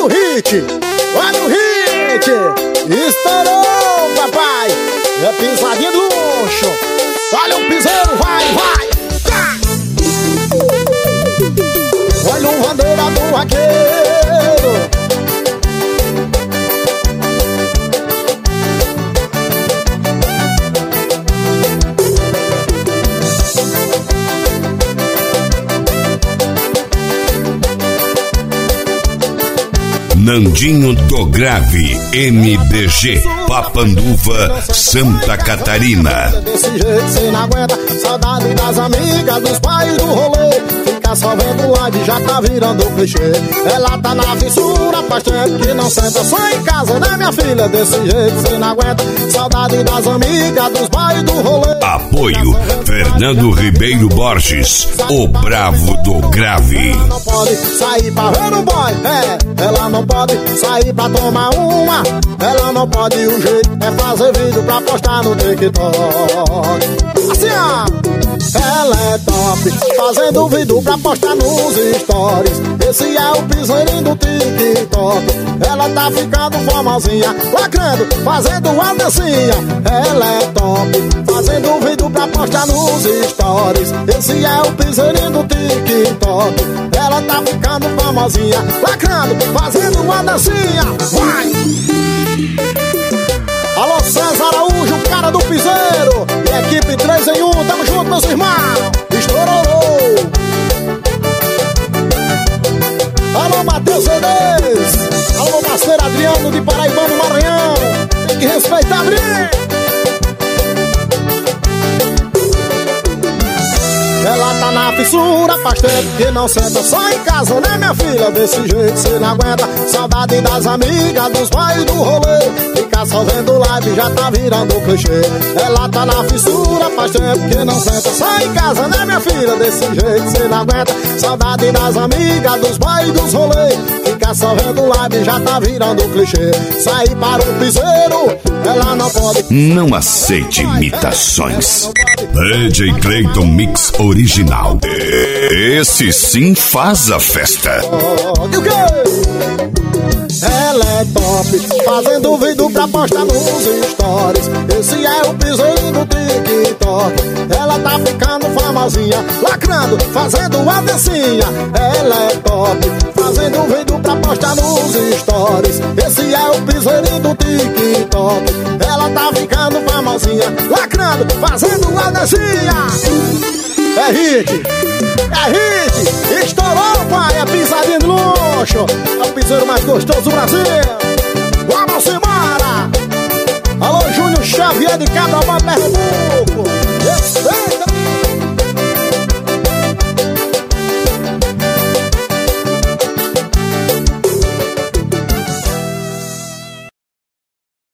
Olha o hit, olha o hit. Estourou, papai. É pisadinha do luxo. Olha o piseiro, vai, vai. Olha o bandeira do vaqueiro. Nandinho do Grave, MDG, Papanduva, Santa Catarina. Desse jeito cê não aguenta, saudade das amigas, dos pais do rolê. Fica só vendo live, já tá virando clichê. Ela tá na fissura, faz tempo que não senta só em casa, né minha filha? Desse jeito cê não aguenta, saudade das amigas, dos pais do rolê. Apoio, Fernando Ribeiro Borges, o bravo do Grave. Ela não pode sair pra ver o boy, ela não pode sair pra tomar uma. Ela não pode, o jeito é fazer vídeo pra postar no TikTok. Assim ó, ela é top, fazendo vídeo pra postar nos stories. Esse é o piseirinho do TikTok. Ela tá ficando famosinha, lacrando, fazendo uma dancinha. Ela é top, fazendo vídeo pra postar nos stories. Esse é o piseirinho do TikTok. Ela tá ficando famosinha, lacrando, fazendo uma dancinha. Vai! Alô, César Araújo, o cara do piseiro. E a equipe 3 em 1, tamo junto, meus irmãos. Estourou! Alô, Matheus Enes. Alô, parceiro Adriano de Paraibano, Maranhão. Tem que respeitar a briga. Ela tá na fissura, faz tempo que não senta só em casa, né minha filha? Desse jeito cê não aguenta, saudade das amigas, dos pais do rolê. Fica só vendo live, já tá virando clichê. Ela tá na fissura, faz tempo que não senta só em casa, né minha filha? Desse jeito cê não aguenta, saudade das amigas, dos pais dos rolê. Fica só vendo live, já tá virando clichê. Sair para um piseiro, ela não pode. Não aceite imitações. DJ Clayton Mix original. Esse sim faz a festa. Ela é top, fazendo vídeo pra postar nos stories. Esse é o piseirinho do TikTok. Ela tá ficando famosinha, lacrando, fazendo uma dancinha. Ela é top, fazendo vídeo pra postar nos stories. Esse é o piseirinho do TikTok. Ela tá ficando famosinha, lacrando, fazendo uma dancinha. É hit, é hit, estourou, pai, é pisadinha de luxo. É o piseiro mais gostoso do Brasil. Vamos embora. Alô, Júnior Xavier de Cabrobó, Pernambuco.